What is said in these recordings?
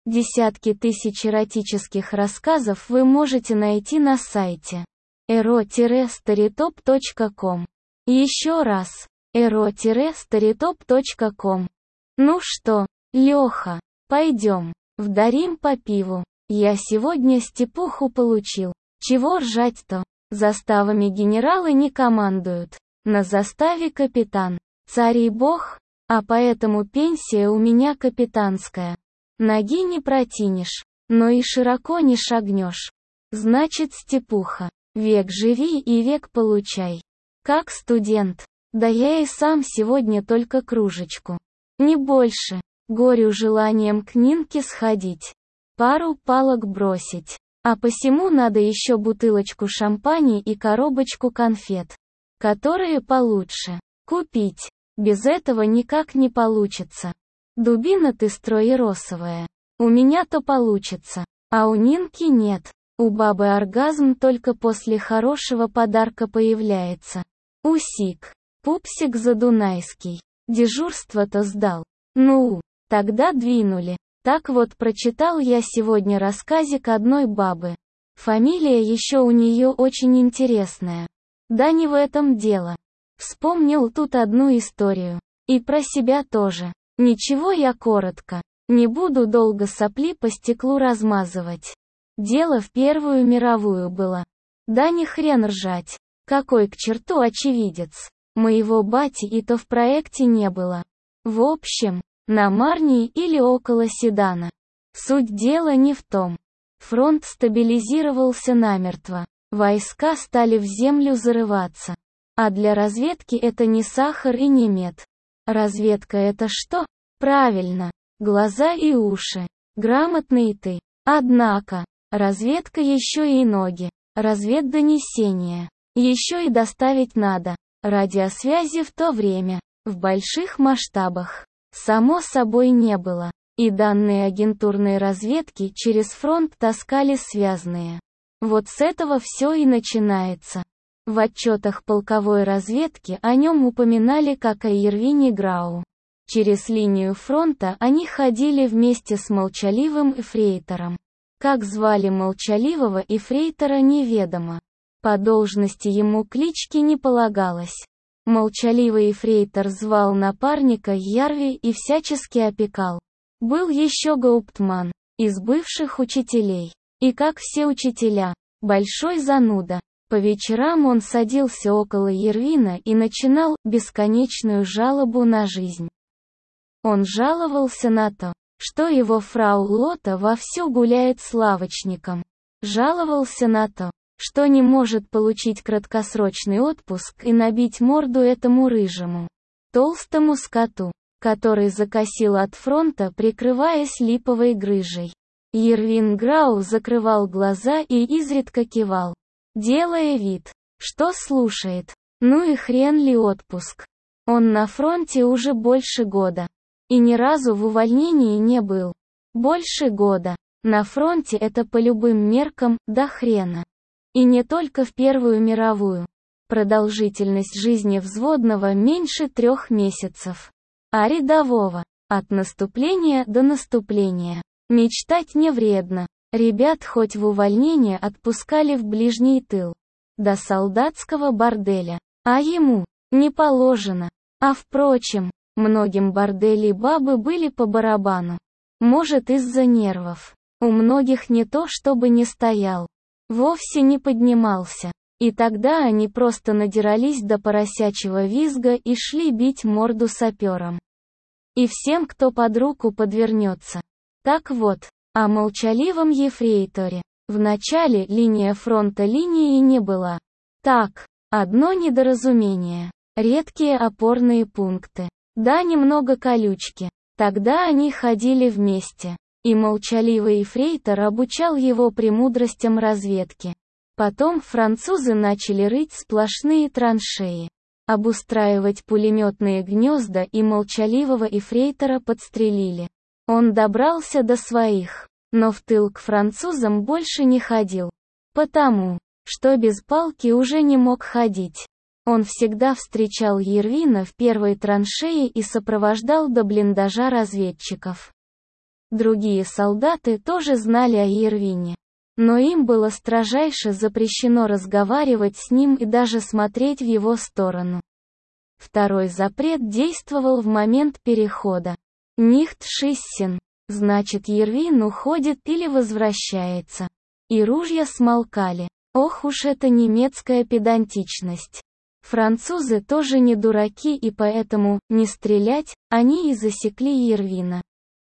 Десятки тысяч эротических рассказов вы можете найти на сайте ero-storytop.com. Еще раз, ero-storytop.com. Ну что, Леха, пойдем, вдарим по пиву. Я сегодня степуху получил. Чего ржать-то? Заставами генералы не командуют. На заставе капитан. Царь и бог, а поэтому пенсия у меня капитанская. Ноги не протянешь, но и широко не шагнешь. Значит, степуха, век живи и век получай. Как студент. Да я и сам сегодня только кружечку. Не больше. Горю желанием к Нинке сходить. Пару палок бросить. А посему надо еще бутылочку шампани и коробочку конфет. Которые получше купить. Без этого никак не получится. Дубина ты строеросовая. У меня-то получится. А у Нинки нет. У бабы оргазм только после хорошего подарка появляется. Усик. Пупсик задунайский. Дежурство-то сдал. Ну, тогда двинули. Так вот прочитал я сегодня рассказик одной бабы. Фамилия еще у нее очень интересная. Да не в этом дело. Вспомнил тут одну историю. И про себя тоже. Ничего, я коротко. Не буду долго сопли по стеклу размазывать. Дело в Первую мировую было. Да ни хрен ржать. Какой к черту очевидец. Моего бати и то в проекте не было. В общем, на Марнии или около Седана. Суть дела не в том. Фронт стабилизировался намертво. Войска стали в землю зарываться. А для разведки это не сахар и не мед. Разведка это что? Правильно, глаза и уши. Грамотный ты. Однако, разведка еще и ноги. Разведдонесение. Еще и доставить надо. Радиосвязи в то время, в больших масштабах, само собой не было. И данные агентурной разведки через фронт таскали связные. Вот с этого все и начинается. В отчетах полковой разведки о нем упоминали как о Ирвине Грау. Через линию фронта они ходили вместе с молчаливым эфрейтором. Как звали молчаливого эфрейтора неведомо. По должности ему клички не полагалось. Молчаливый эфрейтор звал напарника Ярви и всячески опекал. Был еще гауптман, из бывших учителей. И как все учителя, большой зануда. По вечерам он садился около Ервина и начинал бесконечную жалобу на жизнь. Он жаловался на то, что его фрау Лота вовсю гуляет с лавочником. Жаловался на то, что не может получить краткосрочный отпуск и набить морду этому рыжему, толстому скоту, который закосил от фронта, прикрываясь липовой грыжей. Ирвин Грау закрывал глаза и изредка кивал, делая вид, что слушает. Ну и хрен ли отпуск. Он на фронте уже больше года. И ни разу в увольнении не был. Больше года. На фронте это по любым меркам до хрена. И не только в Первую мировую. Продолжительность жизни взводного меньше 3 месяцев. А рядового, от наступления до наступления. Мечтать не вредно. Ребят хоть в увольнение отпускали в ближний тыл. До солдатского борделя. А ему не положено. А впрочем, многим бордели бабы были по барабану. Может, из-за нервов. У многих не то чтобы не стоял. Вовсе не поднимался. И тогда они просто надирались до поросячьего визга и шли бить морду саперам. И всем, кто под руку подвернется. Так вот, о молчаливом ефрейторе. Вначале линия фронта линии не была. Так, одно недоразумение. Редкие опорные пункты. Да, немного колючки. Тогда они ходили вместе. И молчаливый ефрейтор обучал его премудростям разведки. Потом французы начали рыть сплошные траншеи, обустраивать пулеметные гнезда, и молчаливого ефрейтора подстрелили. Он добрался до своих, но в тыл к французам больше не ходил. Потому, что без палки уже не мог ходить. Он всегда встречал Ервина в первой траншее и сопровождал до блиндажа разведчиков. Другие солдаты тоже знали о Ирвине. Но им было строжайше запрещено разговаривать с ним и даже смотреть в его сторону. Второй запрет действовал в момент перехода. Нихт шиссен, значит Ирвин уходит или возвращается. И ружья смолкали. Ох уж эта немецкая педантичность. Французы тоже не дураки, и поэтому «не стрелять» они и засекли Ирвина.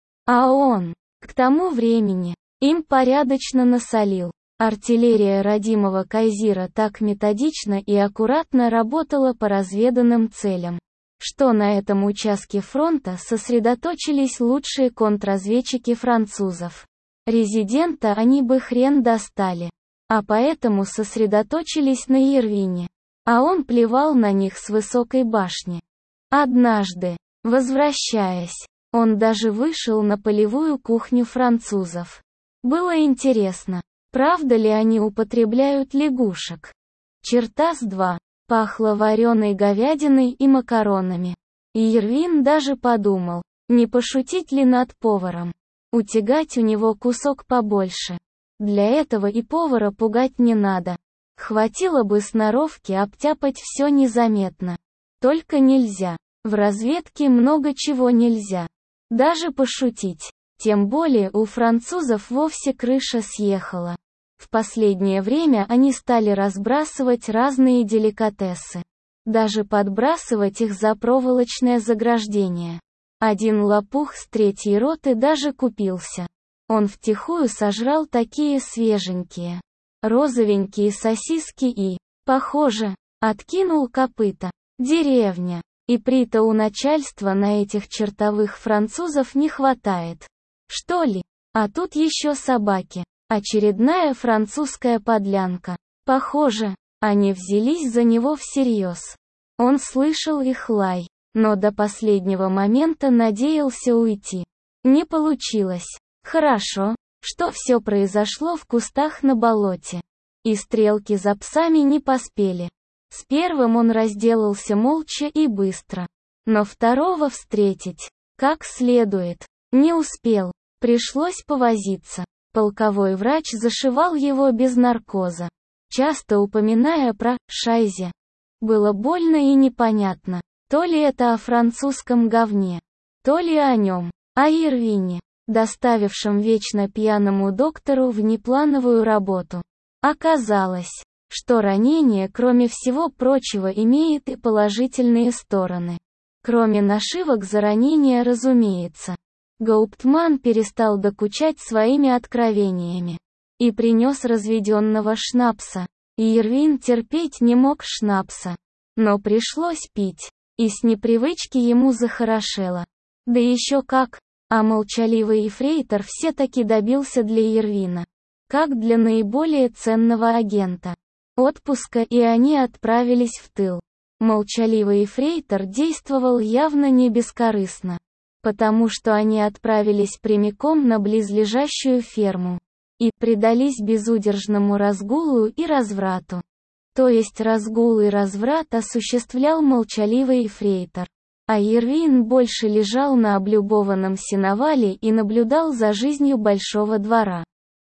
А он, к тому времени, им порядочно насолил. Артиллерия родимого Кайзира так методично и аккуратно работала по разведанным целям, что на этом участке фронта сосредоточились лучшие контрразведчики французов. Резидента они бы хрен достали, а поэтому сосредоточились на Ирвине. А он плевал на них с высокой башни. Однажды, возвращаясь, он даже вышел на полевую кухню французов. Было интересно, правда ли они употребляют лягушек. Чертас-2. Пахло вареной говядиной и макаронами. И Ирвин даже подумал, не пошутить ли над поваром. Утягать у него кусок побольше. Для этого и повара пугать не надо. Хватило бы сноровки обтяпать все незаметно. Только нельзя. В разведке много чего нельзя. Даже пошутить. Тем более у французов вовсе крыша съехала. В последнее время они стали разбрасывать разные деликатесы. Даже подбрасывать их за проволочное заграждение. Один лопух с 3-й роты даже купился. Он втихую сожрал такие свеженькие, розовенькие сосиски и, похоже, откинул копыта. Деревня. И при-то у начальства на этих чертовых французов не хватает. Что ли? А тут еще собаки. Очередная французская подлянка. Похоже, они взялись за него всерьез. Он слышал их лай, но до последнего момента надеялся уйти. Не получилось. Хорошо, что все произошло в кустах на болоте. И стрелки за псами не поспели. С первым он разделался молча и быстро. Но второго встретить, как следует, не успел. Пришлось повозиться. Полковой врач зашивал его без наркоза, часто упоминая про «шайзе». Было больно и непонятно, то ли это о французском говне, то ли о нем, о Ирвине, доставившем вечно пьяному доктору внеплановую работу. Оказалось, что ранение, кроме всего прочего, имеет и положительные стороны. Кроме нашивок за ранение, разумеется. Гауптман перестал докучать своими откровениями. И принес разведенного шнапса. И Ирвин терпеть не мог шнапса. Но пришлось пить. И с непривычки ему захорошело. Да еще как. А молчаливый ефрейтор все-таки добился для Ирвина, как для наиболее ценного агента, отпуска, и они отправились в тыл. Молчаливый ефрейтор действовал явно не бескорыстно. Потому что они отправились прямиком на близлежащую ферму. И предались безудержному разгулу и разврату. То есть разгул и разврат осуществлял молчаливый ефрейтор. А Ирвин больше лежал на облюбованном сеновале и наблюдал за жизнью большого двора.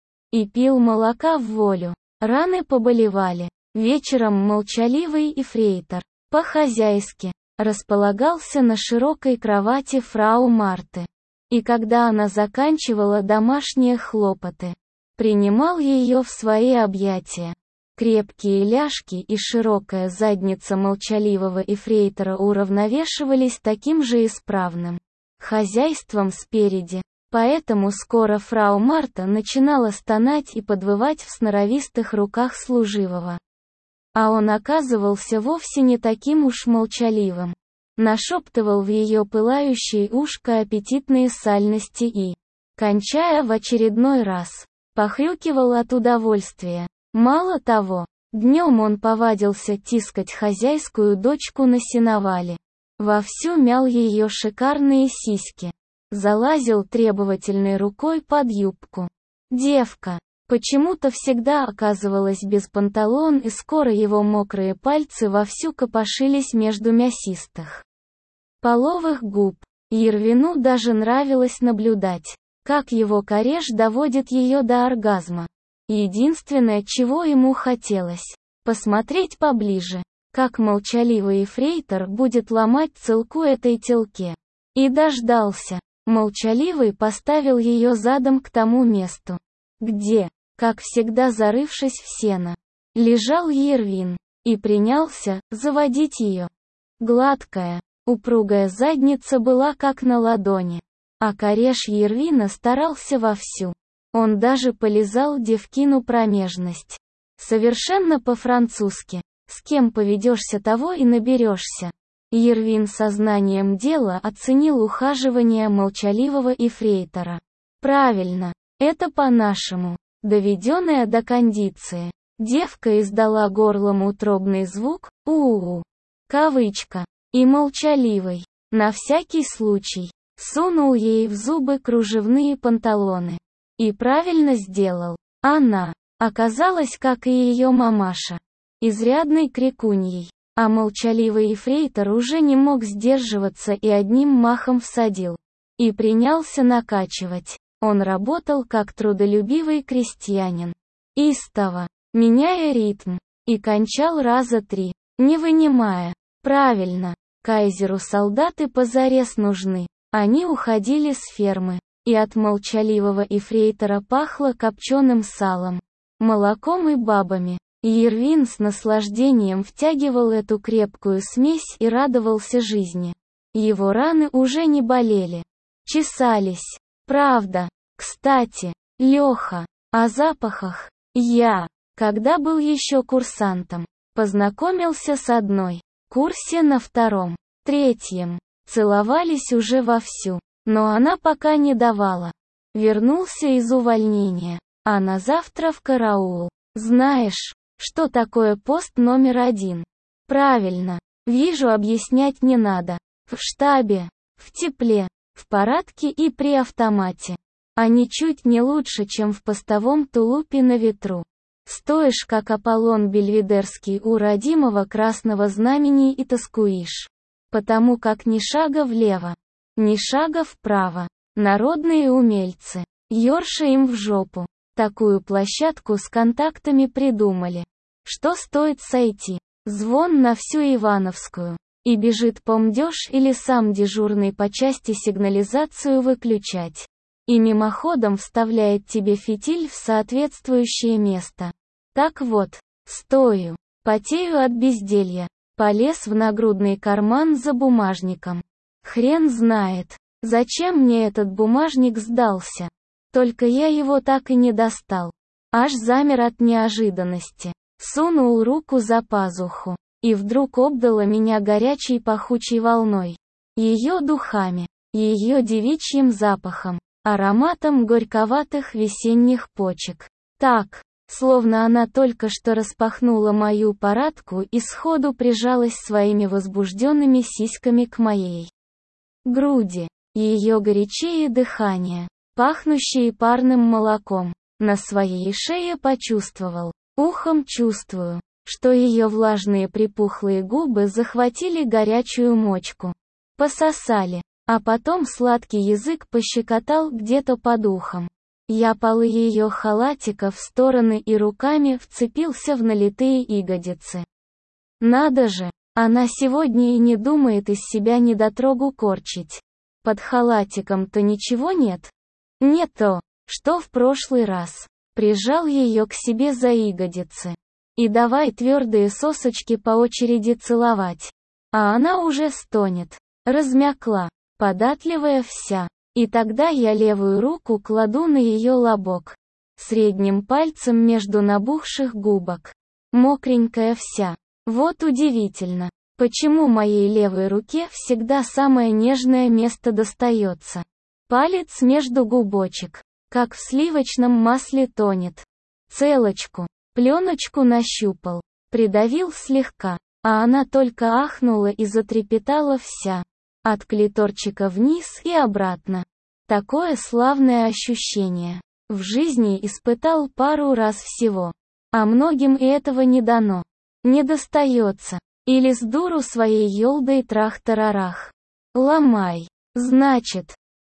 И пил молока в волю. Раны поболевали. Вечером молчаливый ефрейтор, по-хозяйски, располагался на широкой кровати фрау Марты. И когда она заканчивала домашние хлопоты, принимал ее в свои объятия. Крепкие ляжки и широкая задница молчаливого ефрейтора уравновешивались таким же исправным хозяйством спереди. Поэтому скоро фрау Марта начинала стонать и подвывать в сноровистых руках служивого. А он оказывался вовсе не таким уж молчаливым. Нашептывал в ее пылающее ушко аппетитные сальности и, кончая в очередной раз, похрюкивал от удовольствия. Мало того, днем он повадился тискать хозяйскую дочку на сеновале. Вовсю мял ее шикарные сиськи. Залазил требовательной рукой под юбку. Девка почему-то всегда оказывалась без панталон, и скоро его мокрые пальцы вовсю копошились между мясистых половых губ. Ирвину даже нравилось наблюдать, как его кореш доводит ее до оргазма. Единственное, чего ему хотелось, посмотреть поближе, как молчаливый эфрейтор будет ломать целку этой телке. И дождался. Молчаливый поставил ее задом к тому месту, где, как всегда зарывшись в сено, лежал Ервин, и принялся заводить ее. Гладкая, упругая задница была как на ладони, а кореш Ервина старался вовсю. Он даже полизал девкину промежность. Совершенно по-французски. С кем поведешься, того и наберешься. Ервин сознанием дела оценил ухаживание молчаливого эфрейтора. Правильно, это по-нашему, доведенная до кондиции. Девка издала горлом утробный звук, у-у-у. Кавычка. И молчаливый, на всякий случай, сунул ей в зубы кружевные панталоны. И правильно сделал. Она оказалась, как и ее мамаша, изрядной крикуньей. А молчаливый эфрейтор уже не мог сдерживаться и одним махом всадил. И принялся накачивать. Он работал как трудолюбивый крестьянин. Истово, меняя ритм. И кончал раза 3, не вынимая. Правильно, кайзеру солдаты позарез нужны. Они уходили с фермы. И от молчаливого эфрейтора пахло копченым салом, молоком и бабами. Ервин с наслаждением втягивал эту крепкую смесь и радовался жизни. Его раны уже не болели. Чесались. Правда. Кстати, Леха, о запахах. Я, когда был еще курсантом, познакомился с одной. Курсе на 2-м, 3-м. Целовались уже вовсю. Но она пока не давала. Вернулся из увольнения. А на завтра в караул. Знаешь, что такое пост номер 1? Правильно. Вижу, объяснять не надо. В штабе, в тепле, в парадке и при автомате. А ничуть не лучше, чем в постовом тулупе на ветру. Стоишь, как Аполлон Бельведерский у родимого красного знамени и тоскуешь. Потому как ни шага влево, ни шага вправо. Народные умельцы. Ёрша им в жопу. Такую площадку с контактами придумали. Что стоит сойти? Звон на всю Ивановскую. И бежит помдёж или сам дежурный по части сигнализацию выключать. И мимоходом вставляет тебе фитиль в соответствующее место. Так вот, стою, потею от безделья. Полез в нагрудный карман за бумажником. Хрен знает, зачем мне этот бумажник сдался. Только я его так и не достал. Аж замер от неожиданности. Сунул руку за пазуху. И вдруг обдало меня горячей пахучей волной. Ее духами. Ее девичьим запахом. Ароматом горьковатых весенних почек. Так, словно она только что распахнула мою парадку и сходу прижалась своими возбужденными сиськами к моей груди. Ее горячее дыхание, пахнущее парным молоком, на своей шее почувствовал. Ухом чувствую, что ее влажные припухлые губы захватили горячую мочку. Пососали, а потом сладкий язык пощекотал где-то под ухом. Я полы ее халатика в стороны и руками вцепился в налитые ягодицы. Надо же, она сегодня и не думает из себя недотрогу корчить. Под халатиком-то ничего нет? Не то, что в прошлый раз. Прижал ее к себе за ягодицы. И давай твердые сосочки по очереди целовать. А она уже стонет. Размякла, податливая вся. И тогда я левую руку кладу на ее лобок. Средним пальцем между набухших губок. Мокренькая вся. Вот удивительно, почему моей левой руке всегда самое нежное место достается. Палец между губочек, как в сливочном масле тонет. Целочку, пленочку нащупал, придавил слегка, а она только ахнула и затрепетала вся. От клиторчика вниз и обратно. Такое славное ощущение. В жизни испытал пару раз всего. А многим и этого не дано. Не достается. Или с дуру своей ёлдой трах-тарарах. Ломай. Значит,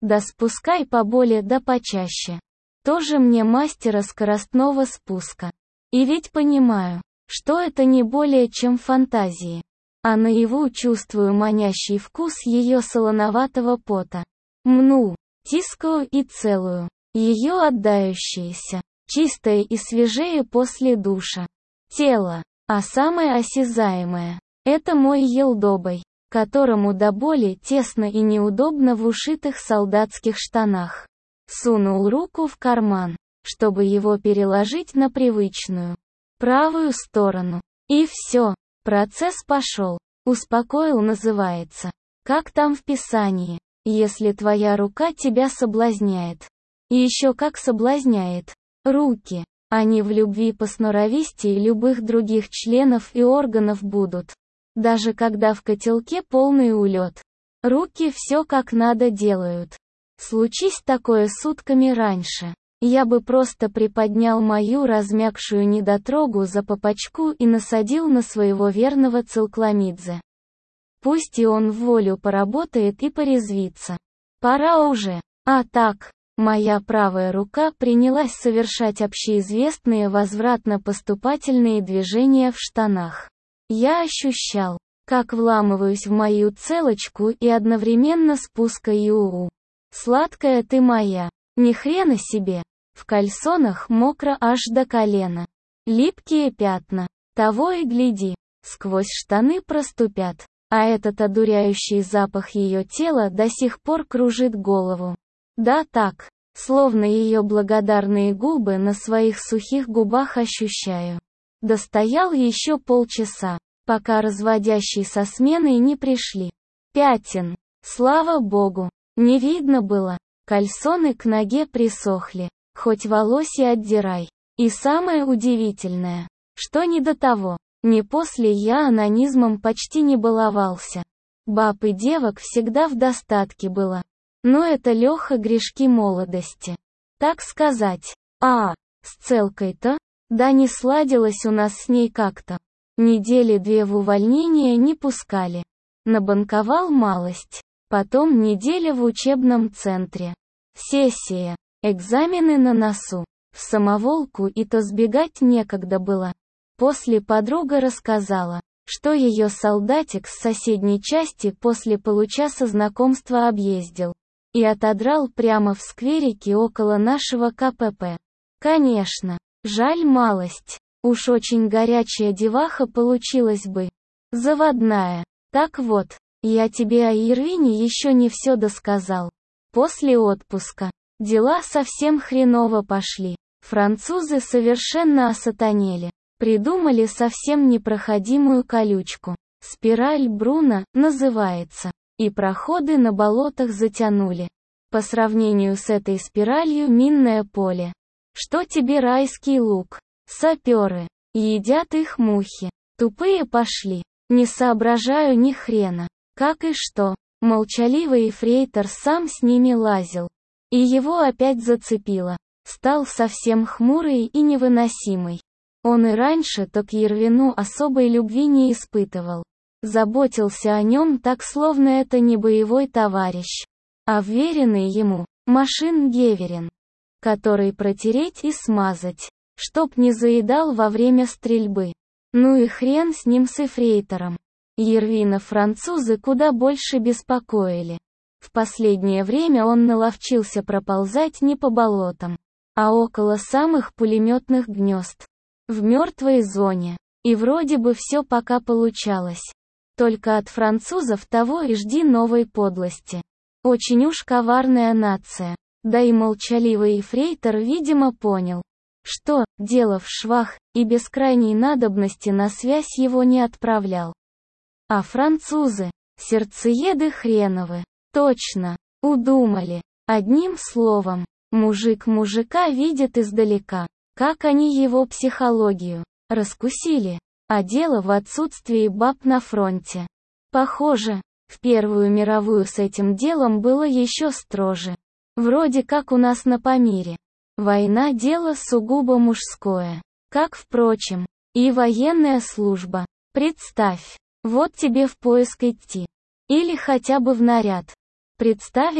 Да спускай поболее да почаще. Тоже мне мастера скоростного спуска. И ведь понимаю, что это не более чем фантазии. А наяву чувствую манящий вкус ее солоноватого пота. Мну, тискаю и целую. Ее отдающееся, чистое и свежее после душа. Тело, а самое осязаемое — это мой елдобой, которому до боли тесно и неудобно в ушитых солдатских штанах. Сунул руку в карман, чтобы его переложить на привычную правую сторону. И все, процесс пошел. Успокоил называется. Как там в Писании, если твоя рука тебя соблазняет. И еще как соблазняет. Руки, они в любви по сноровистее любых других членов и органов будут. Даже когда в котелке полный улет. Руки все как надо делают. Случись такое сутками раньше, я бы просто приподнял мою размякшую недотрогу за попочку и насадил на своего верного Целкламидзе. Пусть и он в волю поработает и порезвится. Пора уже. А так, моя правая рука принялась совершать общеизвестные возвратно-поступательные движения в штанах. Я ощущал, как вламываюсь в мою целочку и одновременно спускаю. Сладкая ты моя, ни хрена себе. В кальсонах мокро аж до колена. Липкие пятна, того и гляди, сквозь штаны проступят. А этот одуряющий запах ее тела до сих пор кружит голову. Да так, словно ее благодарные губы на своих сухих губах ощущаю. Достоял еще полчаса, пока разводящие со сменой не пришли. Пятен, слава богу, не видно было. Кальсоны к ноге присохли, хоть волоси отдирай. И самое удивительное, что не до того, не после я анонизмом почти не баловался. Баб и девок всегда в достатке было. Но это Леха грешки молодости. Так сказать. С Целкой-то? Да не сладилось у нас с ней как-то. Недели две в увольнение не пускали. Набанковал малость. Потом неделя в учебном центре. Сессия. Экзамены на носу. В самоволку и то сбегать некогда было. После подруга рассказала, что ее солдатик с соседней части после получаса знакомства объездил и отодрал прямо в скверике около нашего КПП. Конечно, жаль малость. Уж очень горячая деваха получилась бы. Заводная. Так вот, я тебе о Ирвине еще не все досказал. После отпуска дела совсем хреново пошли. Французы совершенно осатанели. Придумали совсем непроходимую колючку. Спираль Бруна называется. И проходы на болотах затянули. По сравнению с этой спиралью минное поле. Что тебе райский луг? Саперы. Едят их мухи. Тупые пошли. Не соображаю ни хрена. Как и что. Молчаливый эфрейтор сам с ними лазил. И его опять зацепило. Стал совсем хмурый и невыносимый. Он и раньше-то к Ервину особой любви не испытывал. Заботился о нем так, словно это не боевой товарищ, а вверенный ему, машин-геверин, который протереть и смазать, чтоб не заедал во время стрельбы. Ну и хрен с ним с эфрейтором. Ервина французы куда больше беспокоили. В последнее время он наловчился проползать не по болотам, а около самых пулеметных гнезд. В мертвой зоне. И вроде бы все пока получалось. Только от французов того и жди новой подлости. Очень уж коварная нация. Да и молчаливый эфрейтор, видимо, понял, что дело в швах, и без крайней надобности на связь его не отправлял. А французы, сердцееды хреновы, точно, удумали. Одним словом, мужик мужика видит издалека. Как они его психологию раскусили, а дело в отсутствии баб на фронте. Похоже, в Первую мировую с этим делом было еще строже. Вроде как у нас на Памире. Война — дело сугубо мужское. Как, впрочем, и военная служба. Представь, вот тебе в поиск идти. Или хотя бы в наряд. Представил?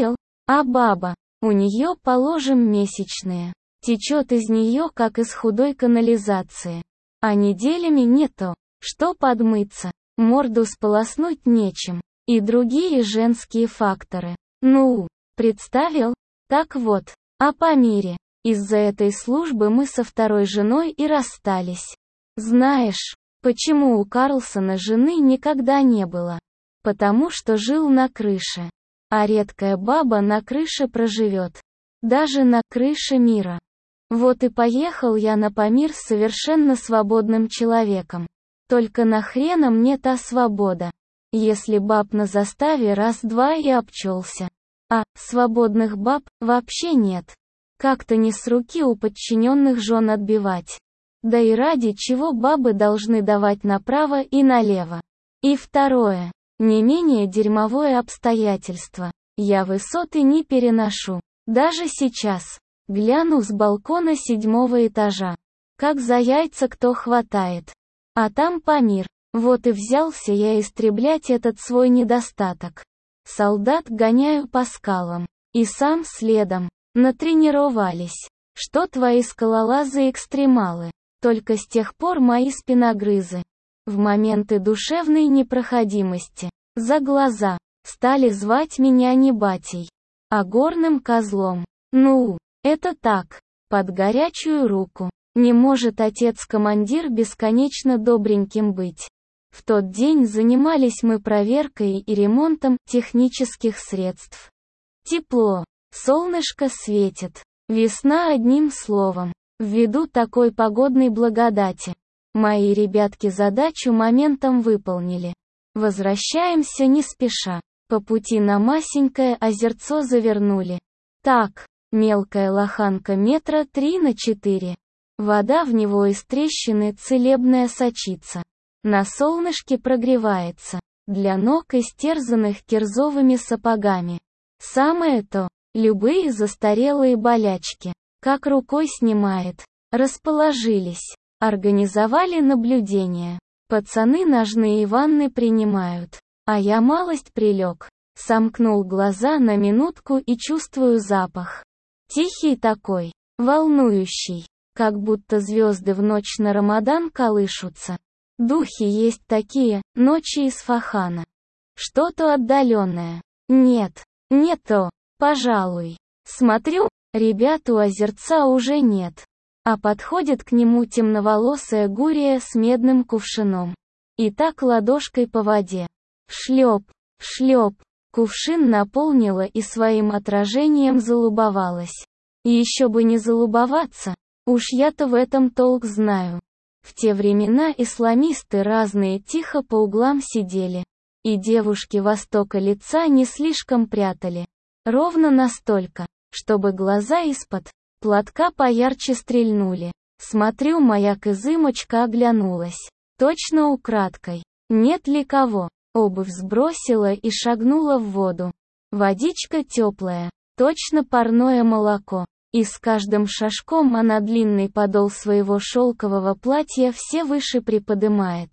А баба, у нее, положим, месячные. Течет из нее, как из худой канализации. А неделями не то, что подмыться, морду сполоснуть нечем. И другие женские факторы. Ну, представил? Так вот, а по мире. Из-за этой службы мы со второй женой и расстались. Знаешь, почему у Карлсона жены никогда не было? Потому что жил на крыше. А редкая баба на крыше проживет. Даже на крыше мира. Вот и поехал я на Памир с совершенно свободным человеком. Только нахрена мне та свобода? Если баб на заставе раз-два и обчелся. А свободных баб вообще нет. Как-то не с руки у подчиненных жен отбивать. Да и ради чего бабы должны давать направо и налево. И второе, не менее дерьмовое обстоятельство. Я высоты не переношу. Даже сейчас. Гляну с балкона 7-го этажа. Как за яйца кто хватает. А там Памир. Вот и взялся я истреблять этот свой недостаток. Солдат гоняю по скалам. И сам следом. Натренировались. Что твои скалолазы-экстремалы? Только с тех пор мои спиногрызы. В моменты душевной непроходимости. За глаза. Стали звать меня не батей. А горным козлом. Ну, это так. Под горячую руку. Не может отец-командир бесконечно добреньким быть. В тот день занимались мы проверкой и ремонтом технических средств. Тепло. Солнышко светит. Весна одним словом. Ввиду такой погодной благодати. Мои ребятки задачу моментом выполнили. Возвращаемся не спеша. По пути на масенькое озерцо завернули. Так, мелкая лоханка метра 3 на 4. Вода в него из трещины целебная сочится. На солнышке прогревается. Для ног, истерзанных кирзовыми сапогами. Самое то. Любые застарелые болячки. Как рукой снимает. Расположились. Организовали наблюдение. Пацаны ножные ванны принимают. А я малость прилег. Сомкнул глаза на минутку и чувствую запах. Тихий такой. Волнующий. Как будто звезды в ночь на Рамадан колышутся. Духи есть такие, ночи Исфахана. Что-то отдаленное. Нет, не то. Пожалуй. Смотрю, ребят у озерца уже нет. А подходит к нему темноволосая гурия с медным кувшином. И так ладошкой по воде. Шлеп, шлеп. Кувшин наполнила и своим отражением залюбовалась. И еще бы не залюбоваться. Уж я-то в этом толк знаю. В те времена исламисты разные тихо по углам сидели. И девушки востока лица не слишком прятали. Ровно настолько, чтобы глаза из-под платка поярче стрельнули. Смотрю, моя кызымочка оглянулась. Точно украдкой. Нет ли кого? Обувь сбросила и шагнула в воду. Водичка теплая. Точно парное молоко. И с каждым шажком она длинный подол своего шелкового платья все выше приподымает.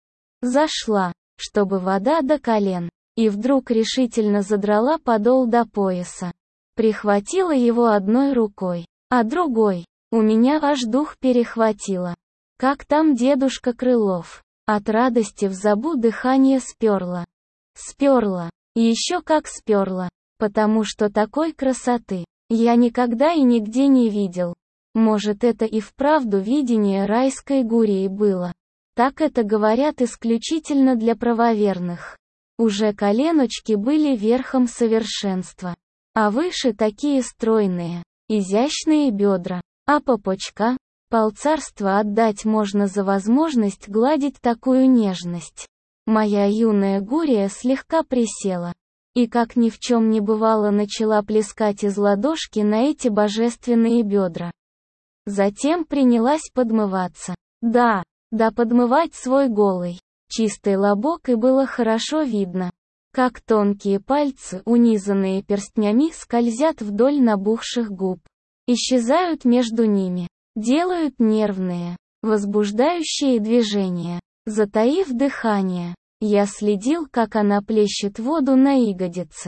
Зашла, чтобы вода до колен. И вдруг решительно задрала подол до пояса. Прихватила его одной рукой, а другой. У меня аж дух перехватило. Как там дедушка Крылов? От радости в забу дыхание сперло. Сперло. Еще как сперло. Потому что такой красоты я никогда и нигде не видел. Может, это и вправду видение райской гурии было. Так это говорят исключительно для правоверных. Уже коленочки были верхом совершенства. А выше такие стройные, изящные бедра. А попочка? Полцарства отдать можно за возможность гладить такую нежность. Моя юная гурия слегка присела. И как ни в чем не бывало начала плескать из ладошки на эти божественные бедра. Затем принялась подмываться. Да подмывать свой голый, чистый лобок, и было хорошо видно, как тонкие пальцы, унизанные перстнями, скользят вдоль набухших губ. Исчезают между ними. Делают нервные, возбуждающие движения. Затаив дыхание, я следил, как она плещет воду на ягодицы.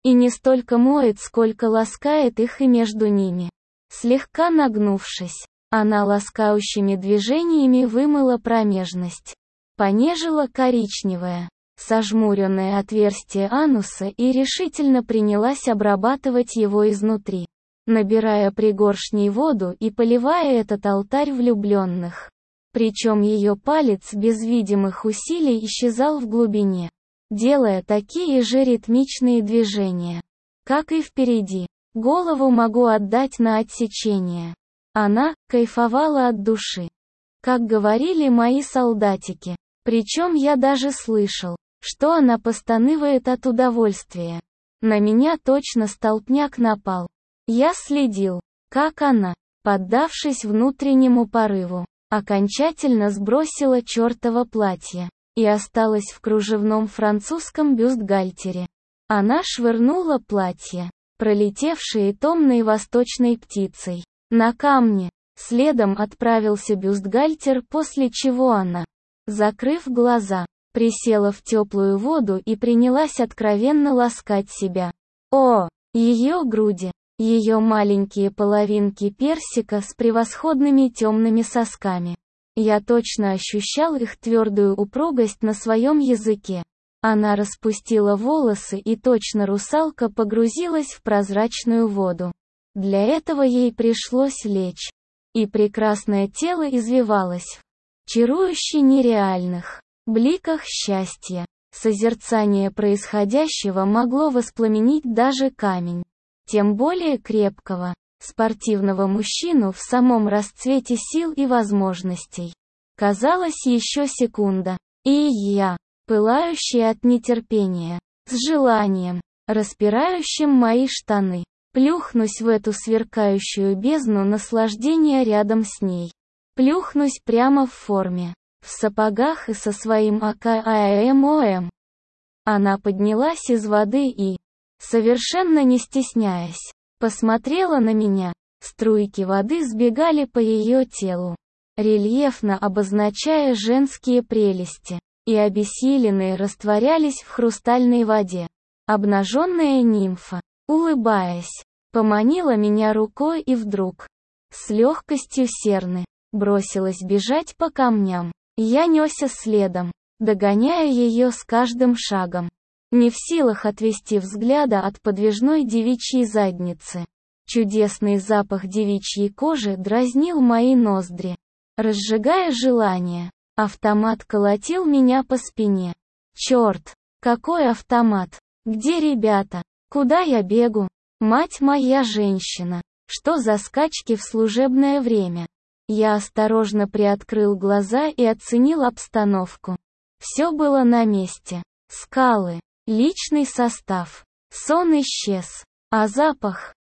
И не столько моет, сколько ласкает их и между ними. Слегка нагнувшись, она ласкающими движениями вымыла промежность. Понежила коричневое, сожмуренное отверстие ануса и решительно принялась обрабатывать его изнутри, набирая пригоршней воду и поливая этот алтарь влюбленных. Причем ее палец без видимых усилий исчезал в глубине, делая такие же ритмичные движения, как и впереди. Голову могу отдать на отсечение. Она кайфовала от души. Как говорили мои солдатики. Причем я даже слышал, что она постанывает от удовольствия. На меня точно столбняк напал. Я следил, как она, поддавшись внутреннему порыву, окончательно сбросила чертово платье и осталась в кружевном французском бюстгальтере. Она швырнула платье, пролетевшее томной восточной птицей, на камни. Следом отправился бюстгальтер, после чего она, закрыв глаза, присела в теплую воду и принялась откровенно ласкать себя. О, ее груди, ее маленькие половинки персика с превосходными темными сосками. Я точно ощущал их твердую упругость на своем языке. Она распустила волосы и точно русалка погрузилась в прозрачную воду. Для этого ей пришлось лечь. И прекрасное тело извивалось в чарующе нереальных бликах счастья. Созерцание происходящего могло воспламенить даже камень. Тем более крепкого, спортивного мужчину в самом расцвете сил и возможностей. Казалось, еще секунда, и я, пылающий от нетерпения, с желанием, распирающим мои штаны, плюхнусь в эту сверкающую бездну наслаждения рядом с ней. Плюхнусь прямо в форме, в сапогах и со своим АКАМОМ. Она поднялась из воды и, совершенно не стесняясь, посмотрела на меня. Струйки воды сбегали по ее телу, рельефно обозначая женские прелести, и обессиленные растворялись в хрустальной воде. Обнаженная нимфа, улыбаясь, поманила меня рукой и вдруг, с легкостью серны, бросилась бежать по камням. Я несся следом, догоняя ее с каждым шагом, не в силах отвести взгляда от подвижной девичьей задницы. Чудесный запах девичьей кожи дразнил мои ноздри, разжигая желание. Автомат колотил меня по спине. Черт, какой автомат? Где ребята? Куда я бегу? Мать моя женщина, что за скачки в служебное время? Я осторожно приоткрыл глаза и оценил обстановку. Все было на месте. Скалы, личный состав. Сон исчез. А запах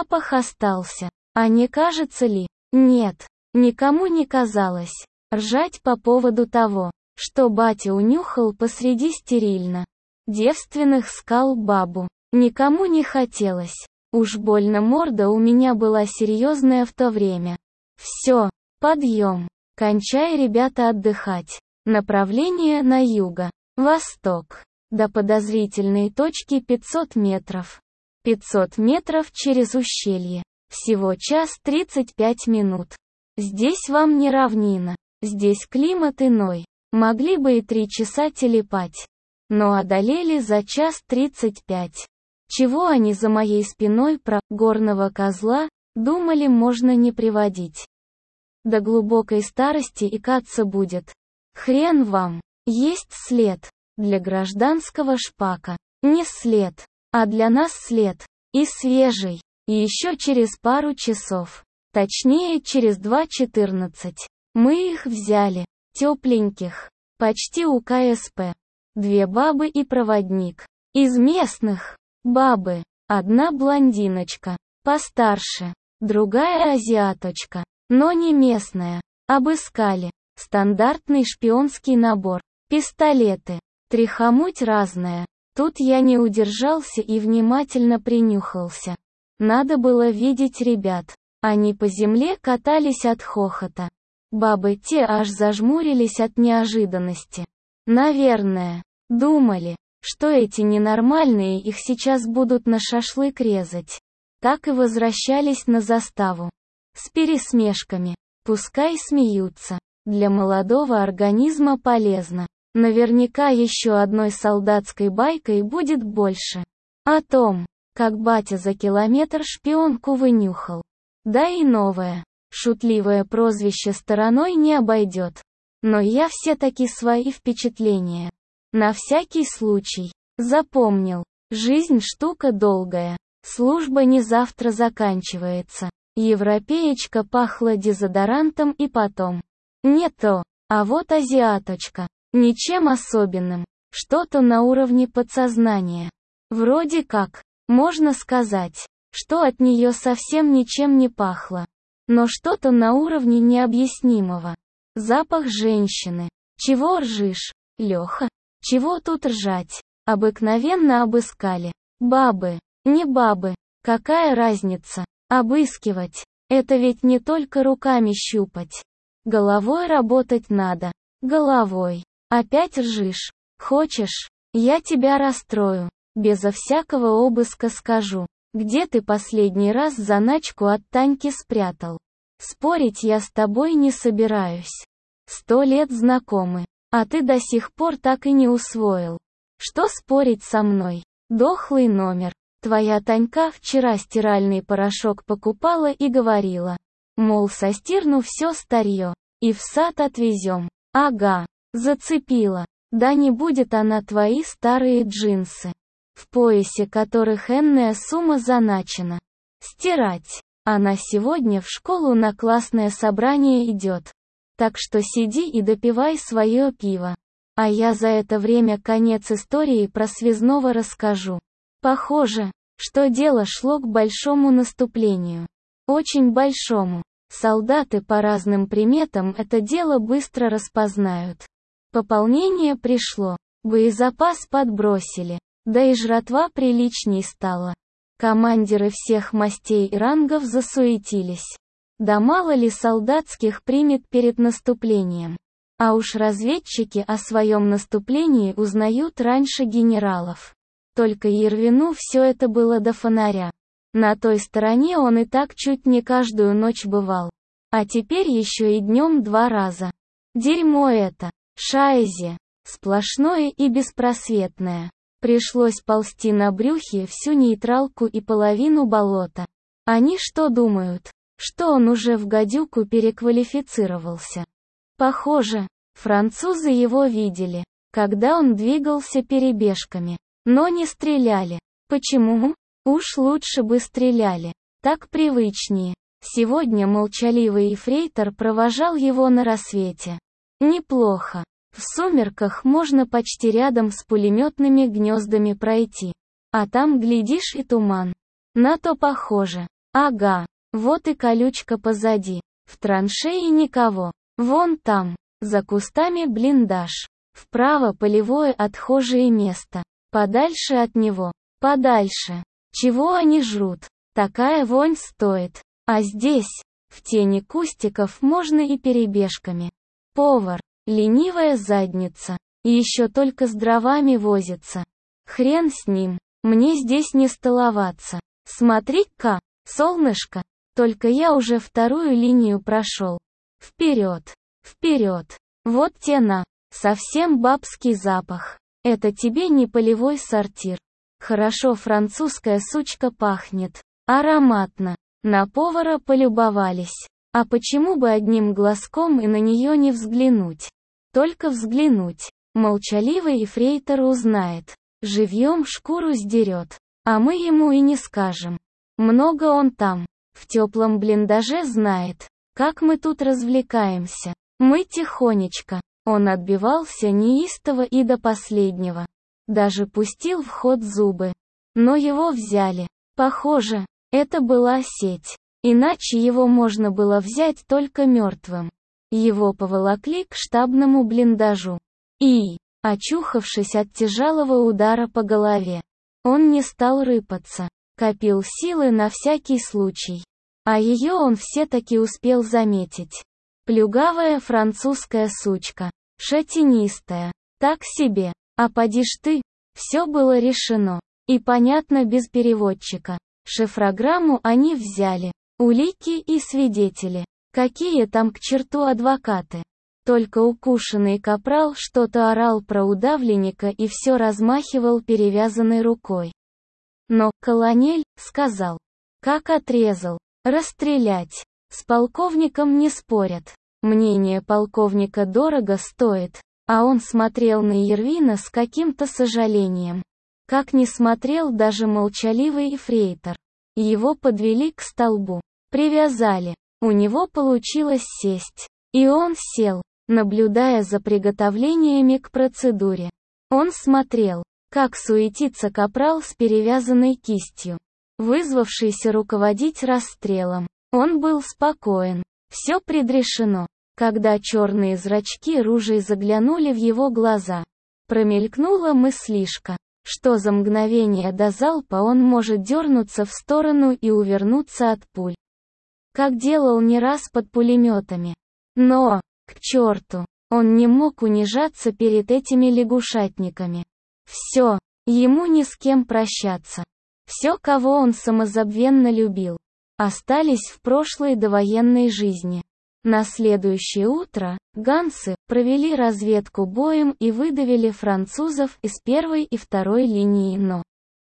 остался. А не кажется ли? Нет, никому не казалось. Ржать по поводу того, что батя унюхал посреди стерильно девственных скал бабу, никому не хотелось. Уж больно морда у меня была серьезная в то время. Все, подъем. Кончай, ребята, отдыхать. Направление на юго-восток. До подозрительной точки 500 метров. 500 метров через ущелье. Всего час 35 минут. Здесь вам не равнина. Здесь климат иной. Могли бы и 3 часа телепать. Но одолели за час 35. Чего они за моей спиной про горного козла думали, можно не приводить. До глубокой старости икаться будет. Хрен вам. Есть след. Для гражданского шпака. Не след. А для нас след. И свежий. И еще через пару часов. Точнее через 2:14. Мы их взяли. Тепленьких. Почти у КСП. 2 бабы и проводник. Из местных. Бабы. Одна блондиночка. Постарше. Другая азиаточка. Но не местная. Обыскали. Стандартный шпионский набор. Пистолеты. Трихомуть разная. Тут я не удержался и внимательно принюхался. Надо было видеть ребят. Они по земле катались от хохота. Бабы те аж зажмурились от неожиданности. Наверное, думали, что эти ненормальные их сейчас будут на шашлык резать. Так и возвращались на заставу. С пересмешками. Пускай смеются. Для молодого организма полезно. Наверняка еще одной солдатской байкой будет больше. О том, как батя за километр шпионку вынюхал. Да и новое, шутливое прозвище стороной не обойдет. Но я все-таки свои впечатления. На всякий случай. Запомнил. Жизнь штука долгая. Служба не завтра заканчивается. Европеечка пахла дезодорантом и потом. Не то, а вот азиаточка. Ничем особенным. Что-то на уровне подсознания. Вроде как, можно сказать, что от нее совсем ничем не пахло. Но что-то на уровне необъяснимого. Запах женщины. Чего ржишь, Леха? Чего тут ржать? Обыкновенно обыскали. Бабы, не бабы. Какая разница? Обыскивать. Это ведь не только руками щупать. Головой работать надо. Головой. Опять ржишь. Хочешь? Я тебя расстрою. Безо всякого обыска скажу. Где ты последний раз заначку от Таньки спрятал? Спорить я с тобой не собираюсь. 100 лет знакомы. А ты до сих пор так и не усвоил. Что спорить со мной? Дохлый номер. Твоя Танька вчера стиральный порошок покупала и говорила. Мол, состирну все старье. И в сад отвезем. Ага. Зацепила. Да не будет она твои старые джинсы, в поясе которых энная сумма заначена, стирать. Она сегодня в школу на классное собрание идет. Так что сиди и допивай свое пиво. А я за это время конец истории про связного расскажу. Похоже, что дело шло к большому наступлению. Очень большому. Солдаты по разным приметам это дело быстро распознают. Пополнение пришло. Боезапас подбросили. Да и жратва приличней стала. Командиры всех мастей и рангов засуетились. Да мало ли солдатских примет перед наступлением. А уж разведчики о своем наступлении узнают раньше генералов. Только Ервину все это было до фонаря. На той стороне он и так чуть не каждую ночь бывал. А теперь еще и днем 2 раза. Дерьмо это. Шайзе. Сплошное и беспросветное. Пришлось ползти на брюхе всю нейтралку и половину болота. Они что думают? Что он уже в гадюку переквалифицировался? Похоже, французы его видели, когда он двигался перебежками. Но не стреляли. Почему? Уж лучше бы стреляли. Так привычнее. Сегодня молчаливый эфрейтор провожал его на рассвете. Неплохо. В сумерках можно почти рядом с пулеметными гнездами пройти. А там, глядишь, и туман. На то похоже. Ага. Вот и колючка позади. В траншеи никого. Вон там, за кустами блиндаж. Вправо полевое отхожее место. Подальше от него. Подальше. Чего они жрут? Такая вонь стоит. А здесь, в тени кустиков, можно и перебежками. Повар. Ленивая задница. Еще только с дровами возится. Хрен с ним. Мне здесь не столоваться. Смотри-ка, солнышко. Только я уже 2-ю линию прошел. Вперед. Вперед. Вот те на. Совсем бабский запах. Это тебе не полевой сортир. Хорошо французская сучка пахнет. Ароматно. На повара полюбовались. А почему бы одним глазком и на нее не взглянуть? Только взглянуть. Молчаливый эфрейтор узнает. Живьем шкуру сдерет. А мы ему и не скажем. Много он там. В теплом блиндаже знает, как мы тут развлекаемся. Мы тихонечко. Он отбивался неистово и до последнего. Даже пустил в ход зубы. Но его взяли. Похоже, это была сеть. Иначе его можно было взять только мертвым. Его поволокли к штабному блиндажу. И, очухавшись от тяжелого удара по голове, он не стал рыпаться. Копил силы на всякий случай. А ее он все-таки успел заметить. Плюгавая французская сучка. Шатинистая. Так себе. А поди ж ты. Все было решено. И понятно без переводчика. Шифрограмму они взяли. Улики и свидетели. Какие там к черту адвокаты? Только укушенный капрал что-то орал про удавленника и все размахивал перевязанной рукой. Но колонель сказал. Как отрезал. Расстрелять. С полковником не спорят. Мнение полковника дорого стоит, а он смотрел на Ервина с каким-то сожалением. Как не смотрел даже молчаливый эфрейтор. Его подвели к столбу. Привязали. У него получилось сесть. И он сел, наблюдая за приготовлениями к процедуре. Он смотрел, как суетится капрал с перевязанной кистью, вызвавшийся руководить расстрелом. Он был спокоен. Все предрешено. Когда черные зрачки ружей заглянули в его глаза, промелькнула мыслишка, что за мгновение до залпа он может дернуться в сторону и увернуться от пуль. Как делал не раз под пулеметами. Но, к черту, он не мог унижаться перед этими лягушатниками. Все, ему ни с кем прощаться. Все, кого он самозабвенно любил, остались в прошлой довоенной жизни. На следующее утро гансы провели разведку боем и выдавили французов из первой и второй линии, но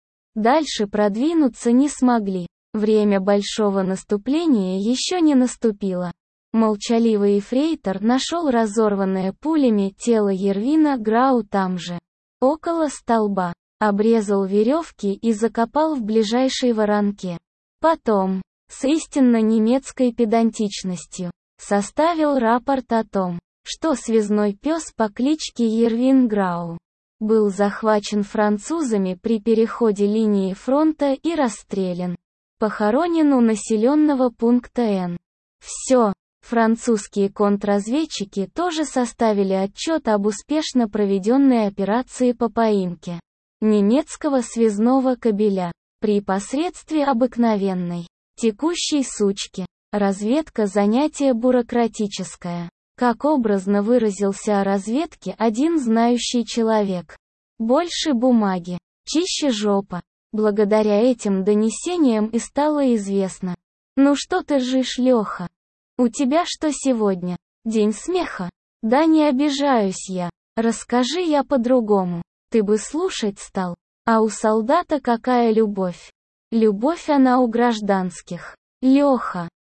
дальше продвинуться не смогли. Время большого наступления еще не наступило. Молчаливый эфрейтор нашел разорванное пулями тело Ервина Грау там же, около столба, обрезал веревки и закопал в ближайшей воронке. Потом, с истинно немецкой педантичностью, составил рапорт о том, что связной пес по кличке Ервин Грау был захвачен французами при переходе линии фронта и расстрелян. Похоронен у населенного пункта Н. Все. Французские контрразведчики тоже составили отчет об успешно проведенной операции по поимке немецкого связного кобеля при посредстве обыкновенной текущей сучки. Разведка — занятие бюрократическое. Как образно выразился о разведке один знающий человек. Больше бумаги, чище жопа. Благодаря этим донесениям и стало известно. Ну что ты ржешь, Леха? У тебя что сегодня? День смеха? Да не обижаюсь я. Расскажи я по-другому. Ты бы слушать стал. А у солдата какая любовь? Любовь она у гражданских. Леха.